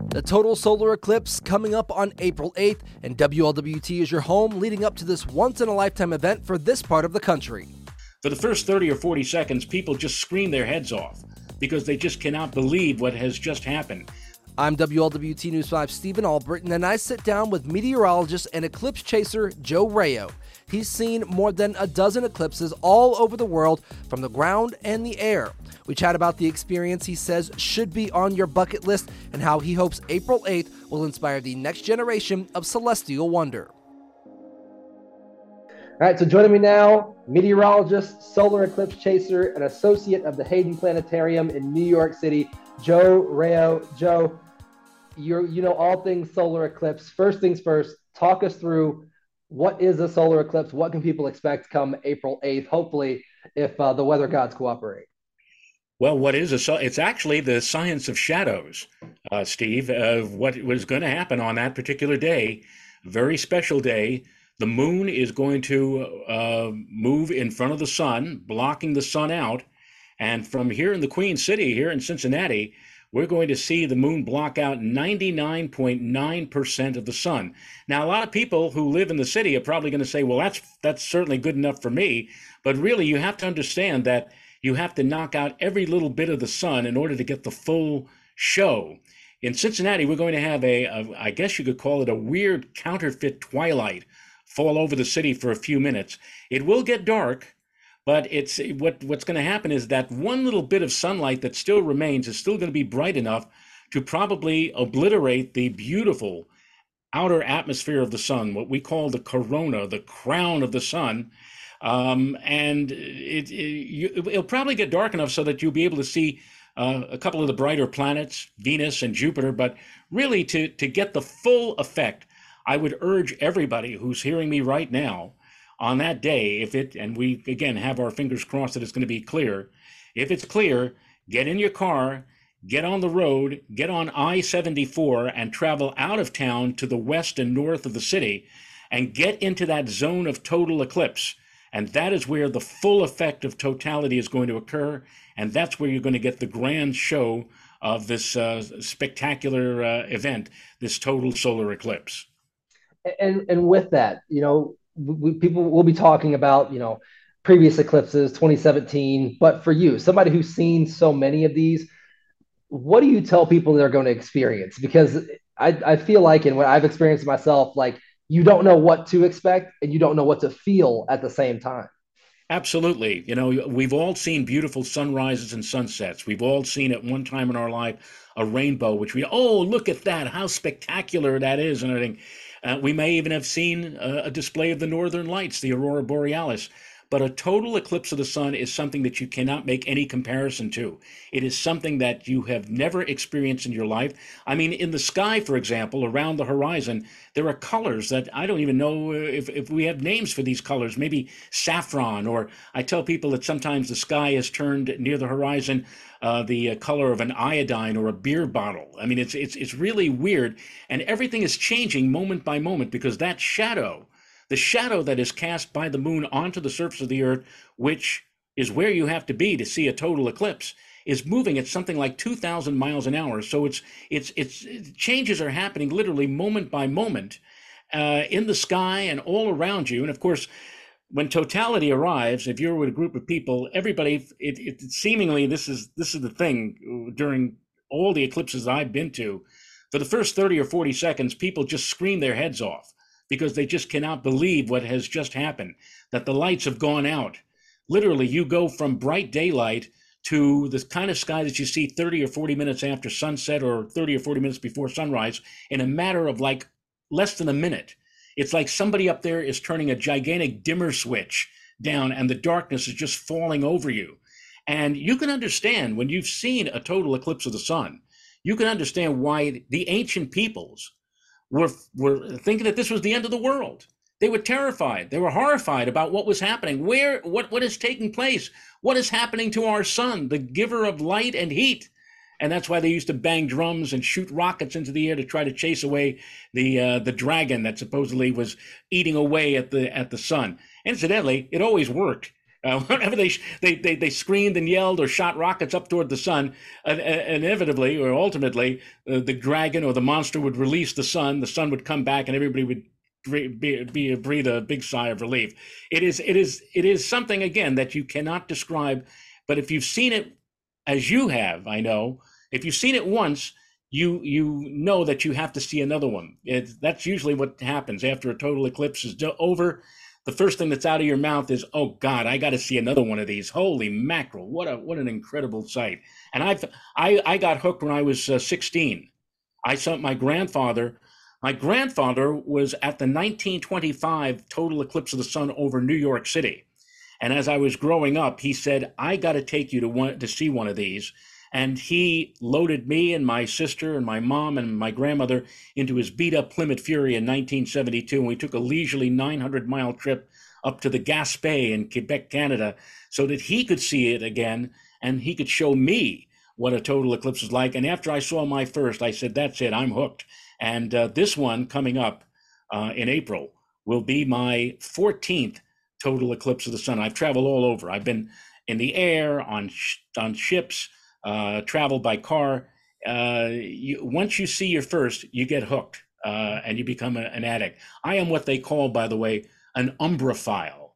The total solar eclipse coming up on April 8th, and WLWT is your home leading up to this once-in-a-lifetime event for this part of the country. For the first 30 or 40 seconds, people just scream their heads off because they just cannot believe what has just happened. I'm WLWT News 5 Stephen Albritton, and I sit down with meteorologist and eclipse chaser Joe Rayo. He's seen more than a dozen eclipses all over the world from the ground and the air. We chat about the experience he says should be on your bucket list and how he hopes April 8th will inspire the next generation of celestial wonder. All right, so joining me now, meteorologist, solar eclipse chaser, and associate of the Hayden Planetarium in New York City, Joe Rayo. Joe, you know all things solar eclipse. First things first, talk us through what is a solar eclipse? What can people expect come April 8th, hopefully, if the weather gods cooperate? Well, it's actually the science of shadows, Steve, of what was going to happen on that particular day. Very special day. The moon is going to move in front of the sun, blocking the sun out. And from here in the Queen City, here in Cincinnati, we're going to see the moon block out 99.9% of the sun. Now, a lot of people who live in the city are probably going to say, well, that's certainly good enough for me. But really, you have to understand that you have to knock out every little bit of the sun in order to get the full show. In Cincinnati, we're going to have I guess you could call it a weird counterfeit twilight fall over the city for a few minutes. It will get dark, but what's going to happen is that one little bit of sunlight that still remains is still going to be bright enough to probably obliterate the beautiful outer atmosphere of the sun, what we call the corona, the crown of the sun. And it'll probably get dark enough so that you'll be able to see a couple of the brighter planets, Venus and Jupiter. But really, to get the full effect, I would urge everybody who's hearing me right now on that day, and we again have our fingers crossed that it's going to be clear. If it's clear, get in your car, get on the road, get on I-74 and travel out of town to the west and north of the city and get into that zone of total eclipse. And that is where the full effect of totality is going to occur. And that's where you're going to get the grand show of this spectacular event, this total solar eclipse. And with that, people will be talking about, previous eclipses, 2017. But for you, somebody who's seen so many of these, what do you tell people they're going to experience? Because I feel like, and what I've experienced myself, like, you don't know what to expect and you don't know what to feel at the same time. Absolutely. We've all seen beautiful sunrises and sunsets. We've all seen at one time in our life a rainbow, which look at that, how spectacular that is and everything. We may even have seen a display of the northern lights, the aurora borealis. But a total eclipse of the sun is something that you cannot make any comparison to. It is something that you have never experienced in your life. I mean, in the sky, for example, around the horizon, there are colors that I don't even know if we have names for these colors, maybe saffron, or I tell people that sometimes the sky has turned near the horizon the color of an iodine or a beer bottle. I mean, it's really weird, and everything is changing moment by moment because that shadow, the shadow that is cast by the moon onto the surface of the earth, which is where you have to be to see a total eclipse, is moving at something like 2,000 miles an hour. So it's changes are happening literally moment by moment in the sky and all around you. And of course, when totality arrives, if you're with a group of people, everybody, seemingly this is the thing during all the eclipses I've been to. For the first 30 or 40 seconds, people just scream their heads off because they just cannot believe what has just happened, that the lights have gone out. Literally, you go from bright daylight to the kind of sky that you see 30 or 40 minutes after sunset or 30 or 40 minutes before sunrise in a matter of like less than a minute. It's like somebody up there is turning a gigantic dimmer switch down and the darkness is just falling over you. And you can understand when you've seen a total eclipse of the sun, you can understand why the ancient peoples were thinking that this was the end of the world. They were terrified. They were horrified about what was happening. What is taking place? What is happening to our sun, the giver of light and heat? And that's why they used to bang drums and shoot rockets into the air to try to chase away the dragon that supposedly was eating away at the sun. Incidentally, it always worked. Whenever they screamed and yelled or shot rockets up toward the sun, inevitably or ultimately, the dragon or the monster would release the sun. The sun would come back, and everybody would breathe a big sigh of relief. It is something again that you cannot describe, but if you've seen it, as you have, I know, if you've seen it once, you know that you have to see another one. That's usually what happens after a total eclipse is over. The first thing that's out of your mouth is, "Oh God, I got to see another one of these." Holy mackerel! What an incredible sight! And I got hooked when I was 16. I saw my grandfather. My grandfather was at the 1925 total eclipse of the sun over New York City. And as I was growing up, he said, "I got to take you to see one of these." And he loaded me and my sister and my mom and my grandmother into his beat up Plymouth Fury in 1972. And we took a leisurely 900-mile trip up to the Gaspé in Quebec, Canada, so that he could see it again and he could show me what a total eclipse is like. And after I saw my first, I said, "That's it, I'm hooked." And this one coming up in April will be my 14th total eclipse of the sun. I've traveled all over. I've been in the air, on ships, traveled by car. Once you see your first, you get hooked and you become an addict. I am what they call, by the way, an umbraphile,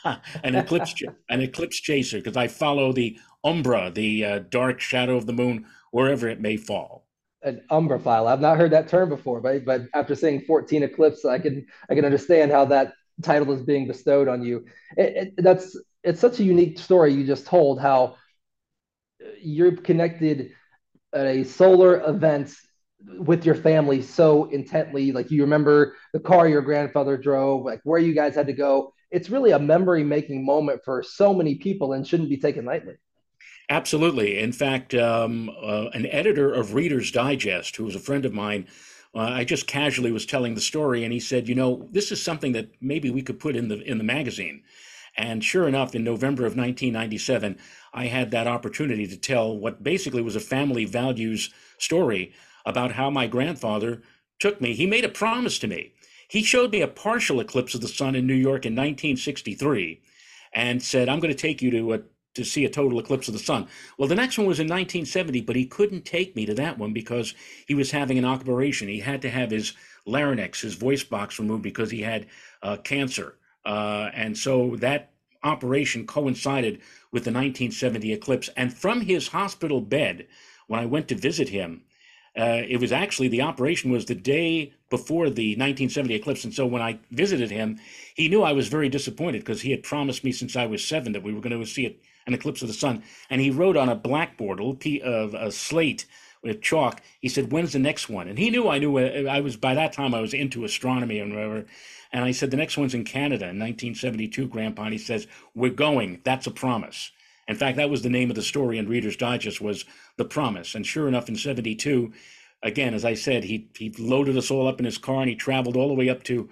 an eclipse chaser, because I follow the umbra, the dark shadow of the moon, wherever it may fall. An umbraphile. I've not heard that term before, but after seeing 14 eclipses, I can understand how that title is being bestowed on you. It's such a unique story you just told. How you're connected at a solar event with your family so intently. Like you remember the car your grandfather drove, like where you guys had to go. It's really a memory making moment for so many people and shouldn't be taken lightly. Absolutely. In fact, an editor of Reader's Digest, who was a friend of mine, I just casually was telling the story, and he said, this is something that maybe we could put in the magazine." And sure enough, in November of 1997, I had that opportunity to tell what basically was a family values story about how my grandfather took me. He made a promise to me. He showed me a partial eclipse of the sun in New York in 1963 and said, "I'm going to take you to see a total eclipse of the sun." Well, the next one was in 1970, but he couldn't take me to that one because he was having an operation. He had to have his larynx, his voice box removed because he had cancer. And so that operation coincided with the 1970 eclipse. And from his hospital bed, when I went to visit him, it was actually the operation was the day before the 1970 eclipse. And so when I visited him, he knew I was very disappointed because he had promised me since I was 7 that we were going to see an eclipse of the sun. And he wrote on a blackboard, a slate with chalk. He said, "When's the next one?" And he knew I knew. I was by that time I was into astronomy and whatever. And I said, "The next one's in Canada in 1972, Grandpa." And he says, "We're going. That's a promise." In fact, that was the name of the story in Reader's Digest, was The Promise. And sure enough, in 72, again, as I said, he loaded us all up in his car and he traveled all the way up to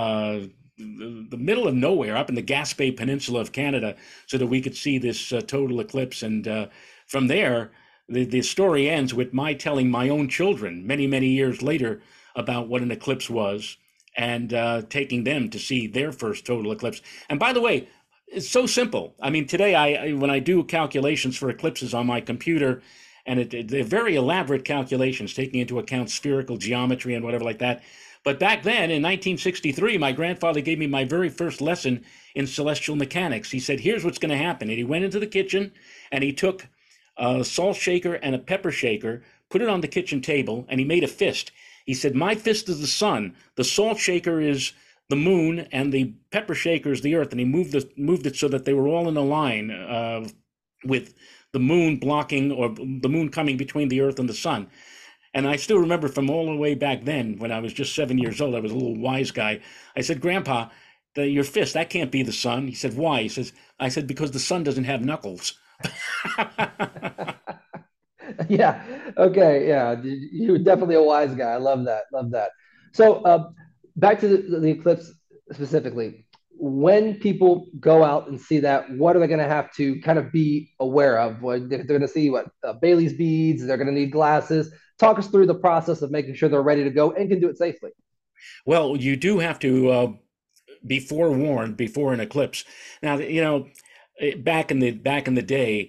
the middle of nowhere, up in the Gaspé Peninsula of Canada, so that we could see this total eclipse. And from there, the story ends with my telling my own children many, many years later about what an eclipse was and taking them to see their first total eclipse. And by the way, it's so simple. I mean, today, when I do calculations for eclipses on my computer, and they're very elaborate calculations, taking into account spherical geometry and whatever like that. But back then, in 1963, my grandfather gave me my very first lesson in celestial mechanics. He said, "Here's what's going to happen." And he went into the kitchen and he took a salt shaker and a pepper shaker, put it on the kitchen table, and he made a fist. He said, "My fist is the sun, the salt shaker is the moon, and the pepper shaker is the earth." And he moved it so that they were all in a line with the moon blocking, or the moon coming between the earth and the sun. And I still remember from all the way back then, when I was just 7 years old, I was a little wise guy. I said, "Grandpa, your fist, that can't be the sun." He said, "Why?" I said, "Because the sun doesn't have knuckles." Yeah. Okay. Yeah. You're definitely a wise guy. I love that. Love that. So, back to the eclipse specifically. When people go out and see that, what are they going to have to kind of be aware of? They're going to see what Bailey's beads. They're going to need glasses. Talk us through the process of making sure they're ready to go and can do it safely. Well, you do have to be forewarned before an eclipse. Now, back in the day,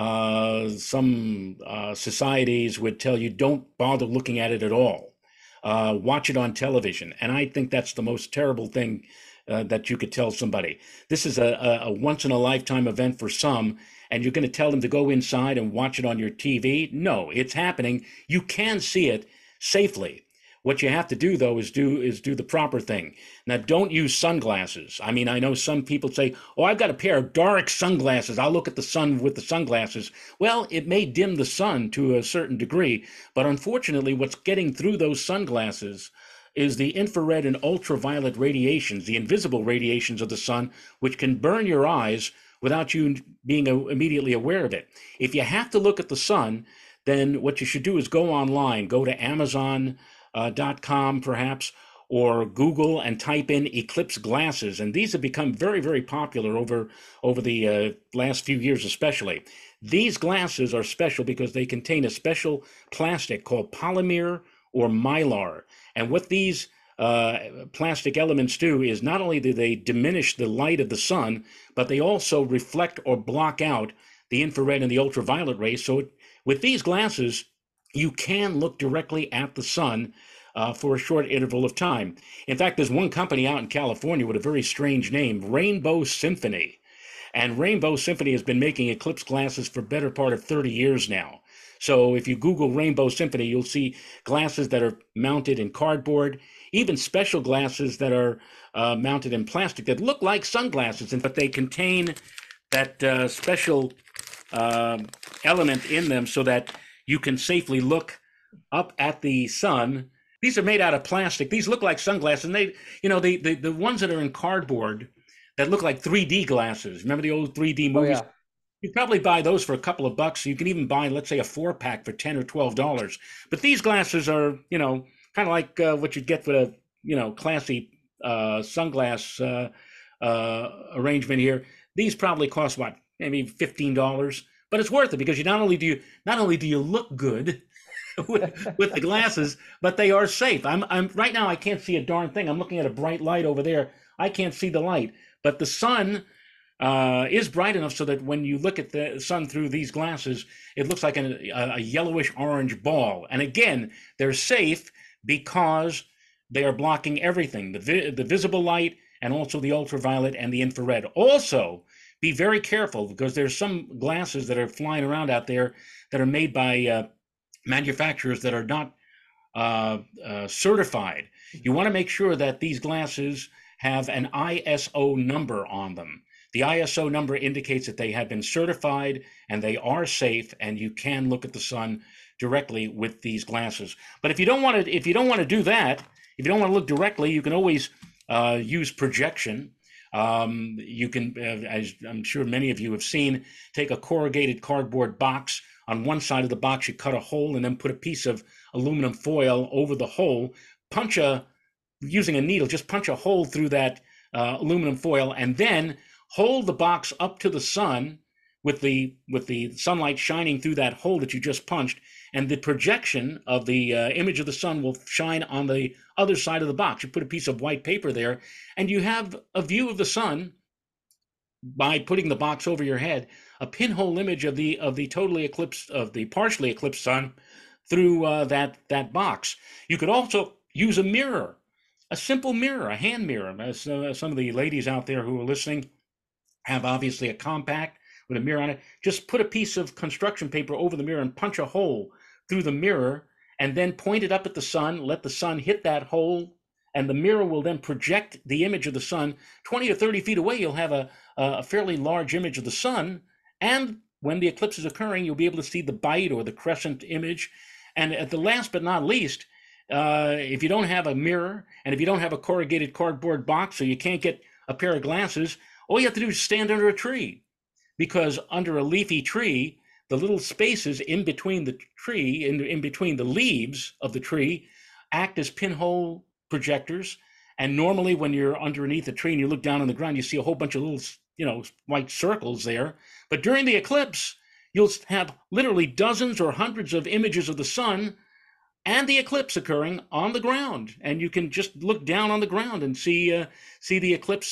some societies would tell you don't bother looking at it at all. Watch it on television, and I think that's the most terrible thing that you could tell somebody. This is a once in a lifetime event for some, and you're going to tell them to go inside and watch it on your TV? No, it's happening. You can see it safely. What you have to do though is do the proper thing. Now, don't use sunglasses. I mean, I know some people say, "Oh, I've got a pair of dark sunglasses. I'll look at the sun with the sunglasses." Well, it may dim the sun to a certain degree, but unfortunately, what's getting through those sunglasses is the infrared and ultraviolet radiations, the invisible radiations of the sun, which can burn your eyes without you being immediately aware of it. If you have to look at the sun, then what you should do is go online, go to Amazon.com perhaps, or Google and type in eclipse glasses. And these have become very, very popular over the last few years, especially. These glasses are special because they contain a special plastic called polymer or mylar. And what these plastic elements do is not only do they diminish the light of the sun, but they also reflect or block out the infrared and the ultraviolet rays. So with these glasses, you can look directly at the sun for a short interval of time. In fact, there's one company out in California with a very strange name, Rainbow Symphony. And Rainbow Symphony has been making eclipse glasses for better part of 30 years now. So if you Google Rainbow Symphony, you'll see glasses that are mounted in cardboard, even special glasses that are mounted in plastic that look like sunglasses, but they contain that special element in them so that you can safely look up at the sun. These are made out of plastic. These look like sunglasses. And the ones that are in cardboard that look like 3D glasses. Remember the old 3D movies? Oh yeah. You probably buy those for a couple of bucks. You can even buy, let's say, a 4-pack for $10 or $12. But these glasses are, kind of like what you'd get with a, classy sunglass arrangement here. These probably cost what, maybe $15, but it's worth it because you not only do you look good with the glasses, but they are safe. I'm right now. I can't see a darn thing. I'm looking at a bright light over there. I can't see the light, but the sun is bright enough so that when you look at the sun through these glasses, it looks like a yellowish orange ball. And again, they're safe because they are blocking everything, the visible light and also the ultraviolet and the infrared. Also, be very careful because there's some glasses that are flying around out there that are made by manufacturers that are not certified. You want to make sure that these glasses have an ISO number on them. The ISO number indicates that they have been certified and they are safe, and you can look at the sun directly with these glasses. But if you don't want to do that, if you don't want to look directly, you can always use projection. You can, as I'm sure many of you have seen, take a corrugated cardboard box. On one side of the box, you cut a hole and then put a piece of aluminum foil over the hole. Using a needle, just punch a hole through that aluminum foil, and then hold the box up to the sun with the sunlight shining through that hole that you just punched, and the projection of the image of the sun will shine on the other side of the box. You put a piece of white paper there, and you have a view of the sun by putting the box over your head, a pinhole image of the partially eclipsed sun through that box. You could also use a mirror, a simple mirror, a hand mirror. As some of the ladies out there who are listening have obviously a compact with a mirror on it. Just put a piece of construction paper over the mirror and punch a hole through the mirror, and then point it up at the sun, let the sun hit that hole, and the mirror will then project the image of the sun 20 or 30 feet away. You'll have a fairly large image of the sun, and when the eclipse is occurring, you'll be able to see the bite or the crescent image. And at the last but not least, if you don't have a mirror and if you don't have a corrugated cardboard box, so you can't get a pair of glasses, all you have to do is stand under a tree, because under a leafy tree, the little spaces in between the tree, in between the leaves of the tree, act as pinhole projectors. And normally when you're underneath a tree and you look down on the ground, you see a whole bunch of little, white circles there. But during the eclipse, you'll have literally dozens or hundreds of images of the sun and the eclipse occurring on the ground. And you can just look down on the ground and see the eclipse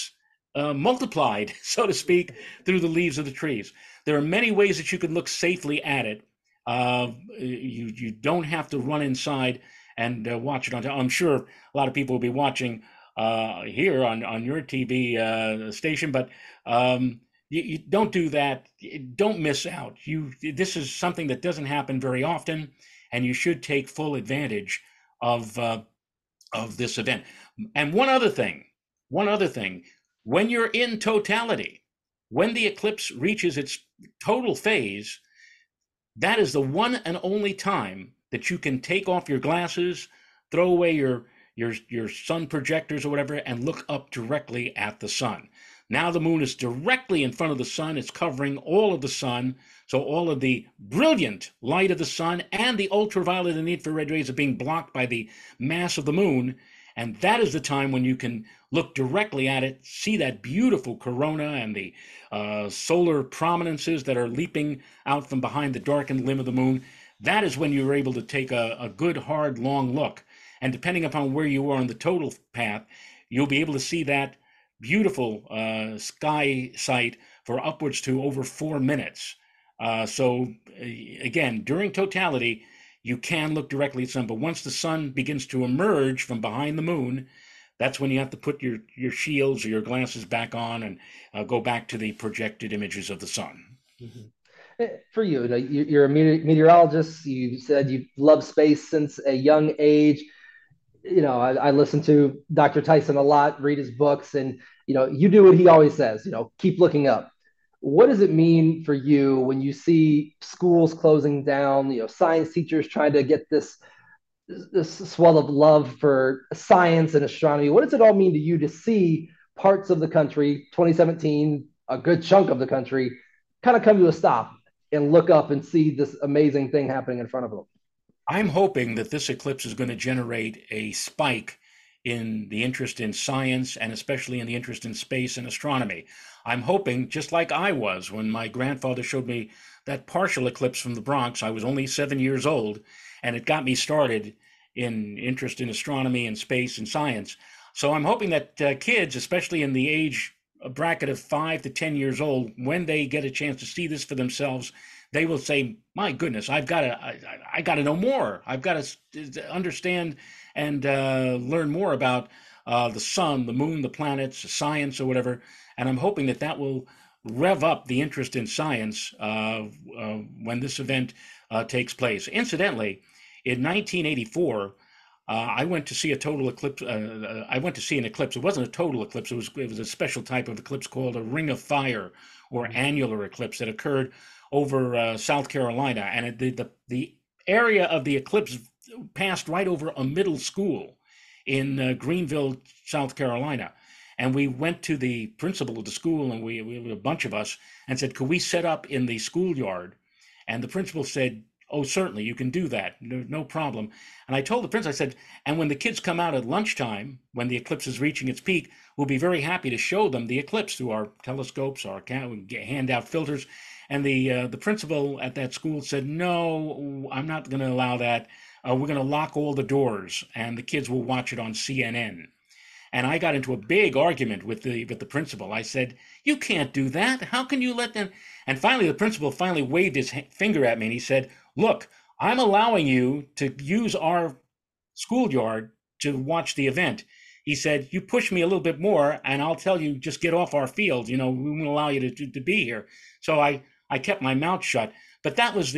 multiplied, so to speak, through the leaves of the trees. There are many ways that you can look safely at it. You don't have to run inside and watch it on. I'm sure a lot of people will be watching here on your TV station, but you don't do that. Don't miss out. This is something that doesn't happen very often, and you should take full advantage of this event. And one other thing, when you're in totality, when the eclipse reaches its total phase, that is the one and only time that you can take off your glasses, throw away your sun projectors or whatever, and look up directly at the sun. Now the moon is directly in front of the sun. It's covering all of the sun. So all of the brilliant light of the sun and the ultraviolet and infrared rays are being blocked by the mass of the moon. And that is the time when you can look directly at it, see that beautiful corona and the solar prominences that are leaping out from behind the darkened limb of the moon. That is when you're able to take a good, hard, long look. And depending upon where you are on the total path, you'll be able to see that beautiful sky sight for upwards to over 4 minutes. Again, during totality, you can look directly at the sun, but once the sun begins to emerge from behind the moon, that's when you have to put your shields or your glasses back on and go back to the projected images of the sun. Mm-hmm. For you, you're a meteorologist. You said you love space since a young age. I listen to Dr. Tyson a lot, read his books, and you do what he always says. Keep looking up. What does it mean for you when you see schools closing down? Science teachers trying to get this swell of love for science and astronomy. What does it all mean to you to see parts of the country, 2017, a good chunk of the country, kind of come to a stop and look up and see this amazing thing happening in front of them? I'm hoping that this eclipse is going to generate a spike in the interest in science and especially in the interest in space and astronomy. I'm hoping, just like I was when my grandfather showed me that partial eclipse from the Bronx. I was only 7 years old, and it got me started in interest in astronomy and space and science. So I'm hoping that kids, especially in the age bracket of 5 to 10 years old, when they get a chance to see this for themselves, they will say, "My goodness, I got to know more. I've got to understand and learn more about the sun, the moon, the planets, science, or whatever." And I'm hoping that that will rev up the interest in science when this event takes place. Incidentally, in 1984, I went to see a total eclipse. I went to see an eclipse. It wasn't a total eclipse. It was a special type of eclipse called a ring of fire or annular eclipse that occurred over South Carolina, and the area of the eclipse passed right over a middle school in Greenville, South Carolina. And we went to the principal of the school, and we were a bunch of us, and said, "Could we set up in the schoolyard?" And the principal said, "Oh, certainly, you can do that. No problem." And I told the principal, I said, "And when the kids come out at lunchtime, when the eclipse is reaching its peak, we'll be very happy to show them the eclipse through our telescopes, our hand out filters." And the principal at that school said, "No, I'm not going to allow that. We're going to lock all the doors, and the kids will watch it on CNN." And I got into a big argument with the principal. I said, "You can't do that. How can you let them?" And finally, the principal finally waved his finger at me, and he said, "Look, I'm allowing you to use our schoolyard to watch the event." He said, "You push me a little bit more, and I'll tell you, just get off our field. We won't allow you to be here." So I kept my mouth shut. But that was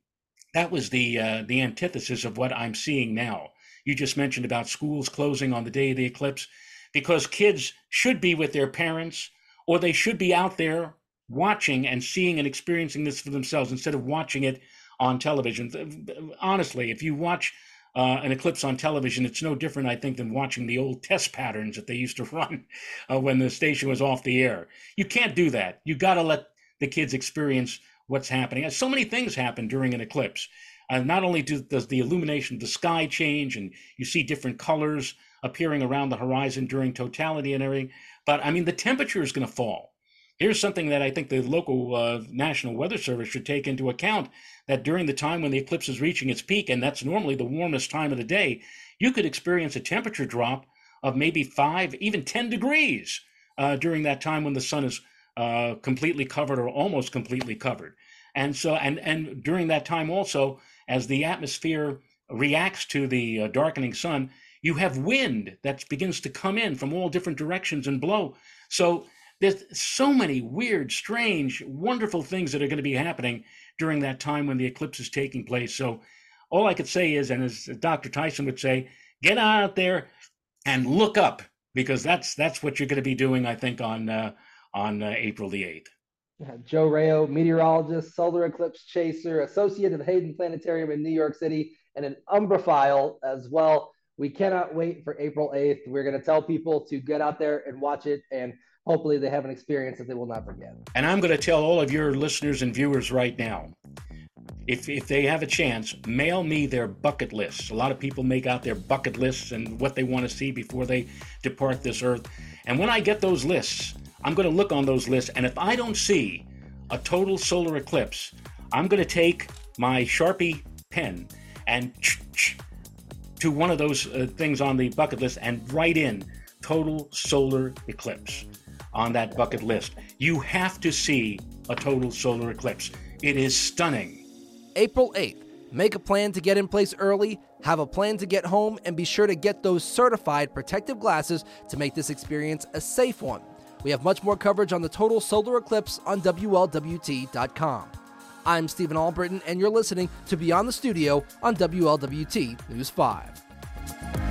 the antithesis of what I'm seeing now. You just mentioned about schools closing on the day of the eclipse, because kids should be with their parents, or they should be out there watching and seeing and experiencing this for themselves instead of watching it on television. Honestly, if you watch an eclipse on television, it's no different, I think, than watching the old test patterns that they used to run when the station was off the air. You can't do that. You got to let the kids experience what's happening. So many things happen during an eclipse. Not only does the illumination of the sky change, and you see different colors appearing around the horizon during totality and everything, but I mean, the temperature is going to fall. Here's something that I think the local National Weather Service should take into account, that during the time when the eclipse is reaching its peak, and that's normally the warmest time of the day, you could experience a temperature drop of maybe 5, even 10 degrees during that time when the sun is completely covered or almost completely covered. And so, and during that time also, as the atmosphere reacts to the darkening sun, you have wind that begins to come in from all different directions and blow. So there's so many weird, strange, wonderful things that are going to be happening during that time when the eclipse is taking place. So all I could say is, and as Dr. Tyson would say, get out there and look up, because that's what you're going to be doing, I think, on April the 8th. Joe Rayo, meteorologist, solar eclipse chaser, associate of the Hayden Planetarium in New York City, and an Umbraphile as well. We cannot wait for April 8th. We're going to tell people to get out there and watch it, and hopefully they have an experience that they will not forget. And I'm going to tell all of your listeners and viewers right now, if they have a chance, mail me their bucket lists. A lot of people make out their bucket lists and what they want to see before they depart this earth. And when I get those lists, I'm going to look on those lists, and if I don't see a total solar eclipse, I'm going to take my Sharpie pen and to one of those things on the bucket list and write in total solar eclipse on that bucket list. You have to see a total solar eclipse. It is stunning. April 8th. Make a plan to get in place early, have a plan to get home, and be sure to get those certified protective glasses to make this experience a safe one. We have much more coverage on the total solar eclipse on WLWT.com. I'm Stephen Albritton, and you're listening to Beyond the Studio on WLWT News 5.